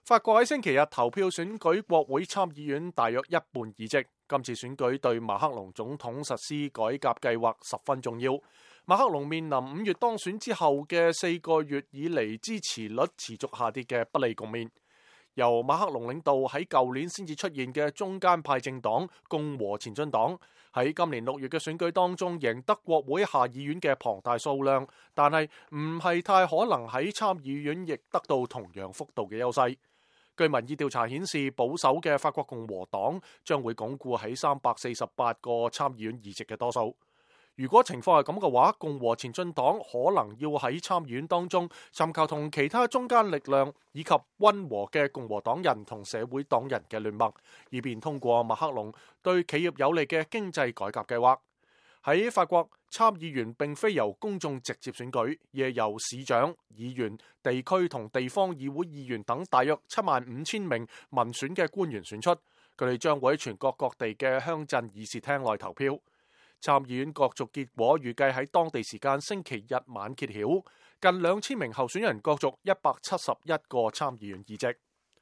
法國喺星期日投票選舉國會參議院大約一半議席。今次選舉對馬克龍總統實施改革計劃十分重要。馬克龍面臨5月當選之後嘅4個月以嚟支持率持續下跌嘅不利局面。由馬克龍領導喺舊年先至出現嘅中間派政黨共和前進黨喺今年6月嘅選舉當中贏得國會下議院嘅龐大數量，但係唔係太可能喺參議院亦得到同樣幅度嘅優勢。據民意調查顯示，保守嘅法國共和黨將會鞏固喺348個參議院議席嘅多數。如果情況係咁嘅話，共和前進黨可能要喺參議院當中尋求同其他中間力量以及溫和嘅共和黨人同社會黨人嘅聯盟，以便通過馬克龍對企業有利嘅經濟改革計劃。喺法國，參議員並非由公眾直接選舉，而係由市長、議員、地區同地方議會議員等大約75000名民選嘅官員選出。佢哋將會喺全國各地嘅鄉鎮議事廳內投票。參議院角逐結果預計喺當地時間星期日晚揭曉，近2000名候選人角逐171個參議院議席。